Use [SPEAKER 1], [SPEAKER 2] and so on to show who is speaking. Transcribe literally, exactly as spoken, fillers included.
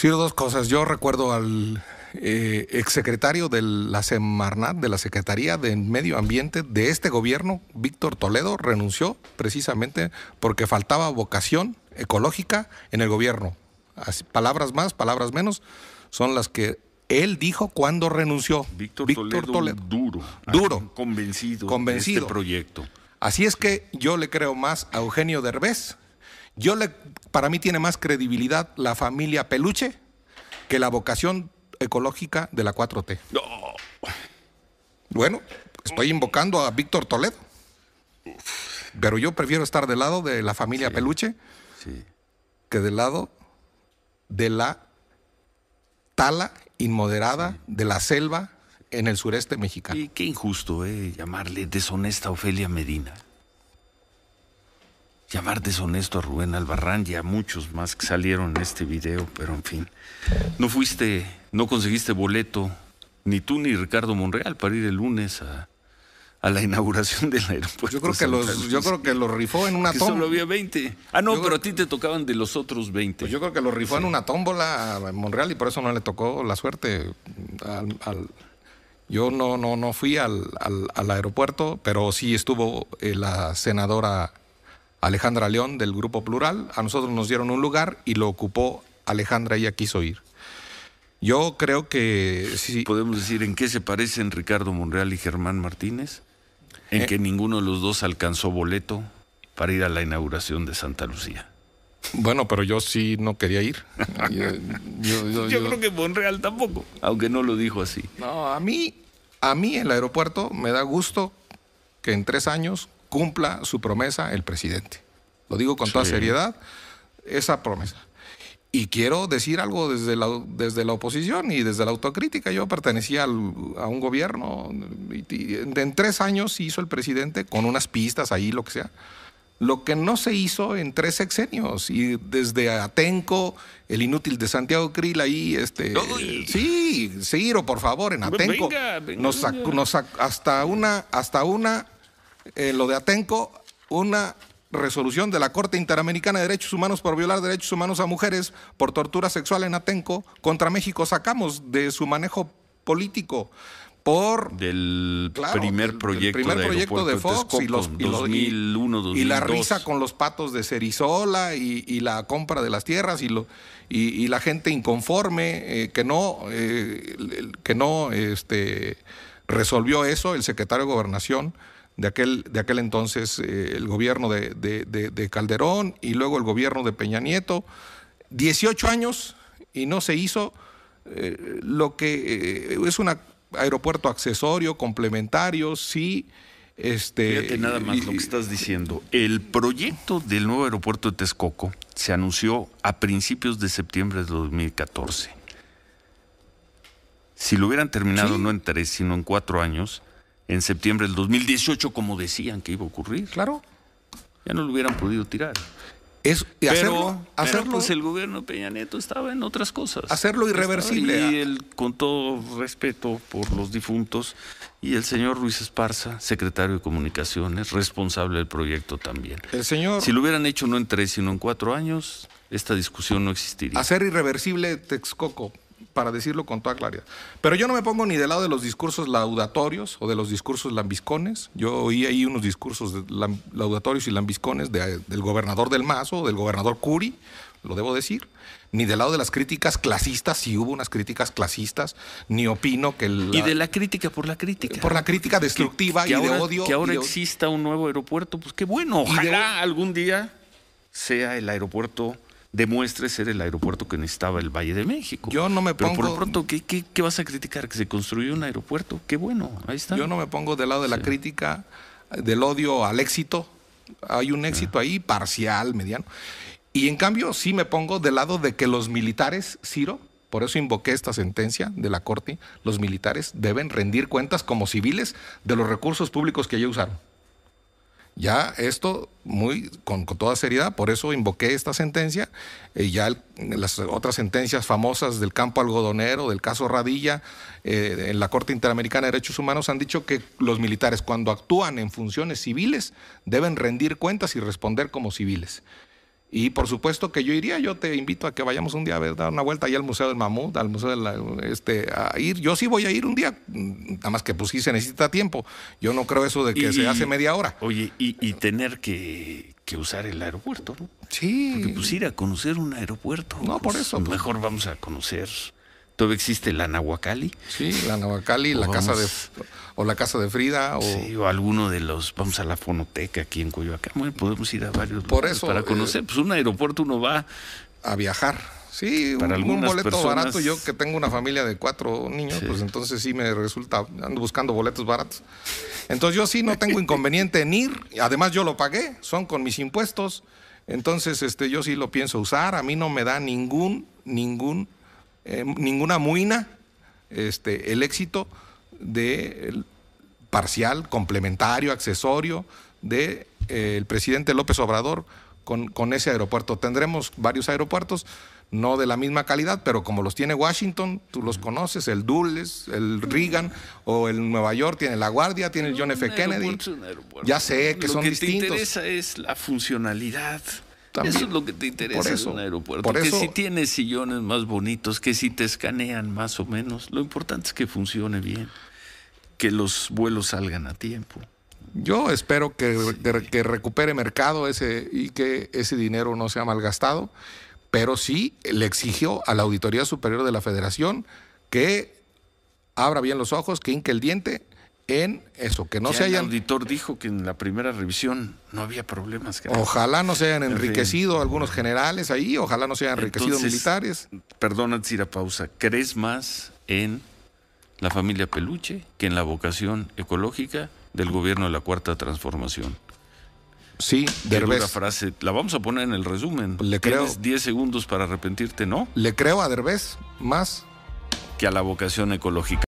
[SPEAKER 1] Sí, dos cosas. Yo recuerdo al eh, exsecretario de la Semarnat, de la Secretaría de Medio Ambiente de este gobierno, Víctor Toledo, renunció precisamente porque faltaba vocación ecológica en el gobierno. Así, palabras más, palabras menos, son las que él dijo cuando renunció.
[SPEAKER 2] Víctor,
[SPEAKER 1] Víctor
[SPEAKER 2] Toledo,
[SPEAKER 1] Toledo.
[SPEAKER 2] Duro.
[SPEAKER 1] Duro.
[SPEAKER 2] Convencido,
[SPEAKER 1] Convencido
[SPEAKER 2] de este proyecto.
[SPEAKER 1] Así es que yo le creo más a Eugenio Derbez. Yo le, para mí tiene más credibilidad la familia Peluche que la vocación ecológica de la cuatro T.
[SPEAKER 2] No.
[SPEAKER 1] Bueno, estoy invocando a Víctor Toledo. Pero yo prefiero estar del lado de la familia
[SPEAKER 2] Sí.
[SPEAKER 1] Peluche
[SPEAKER 2] Sí.
[SPEAKER 1] que del lado de la tala inmoderada de la selva en el sureste mexicano.
[SPEAKER 2] Y qué injusto, ¿eh? Llamarle deshonesta a Ofelia Medina. Llamar deshonesto a Rubén Albarrán y a muchos más que salieron en este video, pero en fin. No fuiste, no conseguiste boleto, ni tú ni Ricardo Monreal, para ir el lunes a, a la inauguración del aeropuerto.
[SPEAKER 1] Yo creo que los, yo creo que los rifó en una
[SPEAKER 2] que
[SPEAKER 1] tómbola.
[SPEAKER 2] solo había veinte. Ah, no,
[SPEAKER 1] Yo
[SPEAKER 2] pero
[SPEAKER 1] creo-
[SPEAKER 2] a ti te tocaban de los otros veinte.
[SPEAKER 1] Pues yo creo que lo rifó
[SPEAKER 2] Sí.
[SPEAKER 1] en una tómbola a Monreal y por eso no le tocó la suerte al... al- yo no, no, no fui al, al, al aeropuerto, pero sí estuvo eh, la senadora Alejandra León del Grupo Plural. A nosotros nos dieron un lugar y lo ocupó Alejandra, ella quiso ir. Yo creo que sí.
[SPEAKER 2] ¿Podemos decir en qué se parecen Ricardo Monreal y Germán Martínez? En
[SPEAKER 1] Eh.
[SPEAKER 2] que ninguno de los dos alcanzó boleto para ir a la inauguración de Santa Lucía.
[SPEAKER 1] Bueno, pero yo sí no quería ir. Yo, yo- yo-
[SPEAKER 2] Yo
[SPEAKER 1] yo-
[SPEAKER 2] creo que Monreal tampoco, aunque no lo dijo así.
[SPEAKER 1] No, a mí, a mí el aeropuerto me da gusto que en tres años cumpla su promesa el presidente. Lo digo con toda
[SPEAKER 2] Sí.
[SPEAKER 1] seriedad, esa promesa. Y quiero decir algo desde la, desde la oposición y desde la autocrítica. Yo pertenecía al- a un gobierno y, y en, en tres años hizo el presidente con unas pistas ahí, lo que sea. Lo que no se hizo en tres sexenios, y desde Atenco, el inútil de Santiago Krill ahí, este,
[SPEAKER 2] Uy.
[SPEAKER 1] sí, Ciro, por favor, en Atenco,
[SPEAKER 2] Venga, venga,
[SPEAKER 1] nos sacó-
[SPEAKER 2] venga.
[SPEAKER 1] nos sac- hasta una, hasta una, eh, lo de Atenco, una resolución de la Corte Interamericana de Derechos Humanos por violar derechos humanos a mujeres por tortura sexual en Atenco, contra México sacamos de su manejo político. Por
[SPEAKER 2] Del
[SPEAKER 1] Claro,
[SPEAKER 2] primer
[SPEAKER 1] el-
[SPEAKER 2] proyecto
[SPEAKER 1] el primer
[SPEAKER 2] de
[SPEAKER 1] proyecto de
[SPEAKER 2] aeropuerto
[SPEAKER 1] Fox y los,
[SPEAKER 2] Texcoco,
[SPEAKER 1] y los-
[SPEAKER 2] dos mil uno, dos mil dos.
[SPEAKER 1] y la risa con los patos de Cerizola y, y la compra de las tierras y lo y, y la gente inconforme eh, que no eh, el- el- que no este resolvió eso el secretario de Gobernación de aquel de aquel entonces, eh, el gobierno de, de- de- de Calderón y luego el gobierno de Peña Nieto. dieciocho años y no se hizo eh, lo que eh, es un aeropuerto accesorio, complementario, sí. Este,
[SPEAKER 2] Fíjate nada más
[SPEAKER 1] y-
[SPEAKER 2] lo que estás diciendo. El proyecto del nuevo aeropuerto de Texcoco se anunció a principios de septiembre de dos mil catorce. Si lo hubieran terminado
[SPEAKER 1] Sí.
[SPEAKER 2] no en tres, sino en cuatro años, en septiembre del dos mil dieciocho, como decían que iba a ocurrir,
[SPEAKER 1] Claro.
[SPEAKER 2] ya no lo hubieran podido tirar.
[SPEAKER 1] Es, y
[SPEAKER 2] Pero,
[SPEAKER 1] hacerlo,
[SPEAKER 2] pero,
[SPEAKER 1] hacerlo,
[SPEAKER 2] pues el gobierno de Peña Nieto estaba en otras cosas.
[SPEAKER 1] Hacerlo irreversible.
[SPEAKER 2] Estaba- Y él, con todo respeto por los difuntos, y el señor Ruiz Esparza, secretario de Comunicaciones, responsable del proyecto también.
[SPEAKER 1] el señor,
[SPEAKER 2] Si lo hubieran hecho no en tres, sino en cuatro años, esta discusión no existiría.
[SPEAKER 1] hacer irreversible Texcoco, para decirlo con toda claridad. Pero yo no me pongo ni del lado de los discursos laudatorios o de los discursos lambiscones. Yo oí ahí unos discursos de lam- laudatorios y lambiscones de- del gobernador del Mazo, del gobernador Curi, lo debo decir. Ni del lado de las críticas clasistas, si hubo unas críticas clasistas, ni opino que... La,
[SPEAKER 2] Y de la crítica por la crítica.
[SPEAKER 1] por la crítica destructiva
[SPEAKER 2] que
[SPEAKER 1] y de
[SPEAKER 2] ahora,
[SPEAKER 1] odio.
[SPEAKER 2] Que ahora
[SPEAKER 1] y de-
[SPEAKER 2] exista un nuevo aeropuerto, pues qué bueno.
[SPEAKER 1] Y de-
[SPEAKER 2] Ojalá algún día sea el aeropuerto, demuestre ser el aeropuerto que necesitaba el Valle de México.
[SPEAKER 1] Yo no me
[SPEAKER 2] Pero por
[SPEAKER 1] pongo-
[SPEAKER 2] lo pronto, ¿qué, qué, qué vas a criticar? ¿Que se construyó un aeropuerto? Qué bueno, ahí está.
[SPEAKER 1] Yo no me pongo del lado de la crítica, del odio al éxito. Hay un éxito ahí, parcial, mediano. Y en cambio, sí me pongo del lado de que los militares, Ciro, por eso invoqué esta sentencia de la Corte, los militares deben rendir cuentas como civiles de los recursos públicos que ya usaron. Ya esto muy con, con toda seriedad, por eso invoqué esta sentencia. Eh, ya el- las otras sentencias famosas del campo algodonero, del caso Radilla, eh, en la Corte Interamericana de Derechos Humanos han dicho que los militares cuando actúan en funciones civiles deben rendir cuentas y responder como civiles. Y por supuesto que yo iría, yo te invito a que vayamos un día a ver, dar una vuelta allá al Museo del Mamut, al Museo de la, este, a ir. Yo sí voy a ir un día, nada más que pues sí se necesita tiempo. Yo no creo eso de que
[SPEAKER 2] y,
[SPEAKER 1] se hace media hora.
[SPEAKER 2] Oye, y, y tener que, que usar el aeropuerto, ¿no?
[SPEAKER 1] Sí.
[SPEAKER 2] Porque pues ir a conocer un aeropuerto.
[SPEAKER 1] No,
[SPEAKER 2] pues,
[SPEAKER 1] por eso. Pues.
[SPEAKER 2] Mejor vamos a conocer. ¿Todavía existe la Nahuacali?
[SPEAKER 1] Sí, la Nahuacali, la
[SPEAKER 2] vamos,
[SPEAKER 1] casa de, o la casa de Frida. O...
[SPEAKER 2] Sí, o alguno de los, vamos a la fonoteca aquí en Coyoacán. Bueno, podemos ir a varios
[SPEAKER 1] por
[SPEAKER 2] lugares
[SPEAKER 1] eso,
[SPEAKER 2] para conocer. Eh, pues un aeropuerto uno va
[SPEAKER 1] a viajar. Sí, para un, un boleto personas... barato. Yo que tengo una familia de cuatro niños, sí. Pues entonces sí me resulta, ando buscando boletos baratos. Entonces yo sí no tengo inconveniente en ir. Además yo lo pagué, son con mis impuestos. Entonces este, yo sí lo pienso usar. A mí no me da ningún, ningún... Eh, ninguna muina este, el éxito de el parcial, complementario, accesorio de eh, el presidente López Obrador con, con ese aeropuerto. Tendremos varios aeropuertos, no de la misma calidad, pero como los tiene Washington, tú los conoces, el Dulles, el Reagan, o el Nueva York tiene La Guardia, tiene el John F. Kennedy. Ya sé que
[SPEAKER 2] Lo
[SPEAKER 1] son
[SPEAKER 2] que
[SPEAKER 1] distintos.
[SPEAKER 2] Lo que te interesa es la funcionalidad.
[SPEAKER 1] También.
[SPEAKER 2] Eso es lo que te interesa
[SPEAKER 1] Por eso,
[SPEAKER 2] en un aeropuerto.
[SPEAKER 1] Por
[SPEAKER 2] que
[SPEAKER 1] eso,
[SPEAKER 2] si tienes sillones más bonitos, que si te escanean más o menos. Lo importante es que funcione bien, que los vuelos salgan a tiempo.
[SPEAKER 1] Yo espero que, sí. que, que recupere mercado ese y que ese dinero no sea malgastado, pero sí le exigió a la Auditoría Superior de la Federación que abra bien los ojos, que hinque el diente en eso, que no
[SPEAKER 2] ya
[SPEAKER 1] se hayan...
[SPEAKER 2] El auditor dijo que en la primera revisión no había problemas. Que
[SPEAKER 1] ojalá no se hayan enriquecido algunos generales ahí, ojalá no se hayan enriquecido
[SPEAKER 2] Entonces,
[SPEAKER 1] militares.
[SPEAKER 2] Perdona, Cira, pausa. ¿Crees más en la familia Peluche que en la vocación ecológica del gobierno de la Cuarta Transformación?
[SPEAKER 1] Sí,
[SPEAKER 2] Derbez. La frase, la vamos a poner en el resumen.
[SPEAKER 1] Le creo.
[SPEAKER 2] Tienes diez segundos para arrepentirte, ¿no?
[SPEAKER 1] Le creo a Derbez más
[SPEAKER 2] que a la vocación ecológica.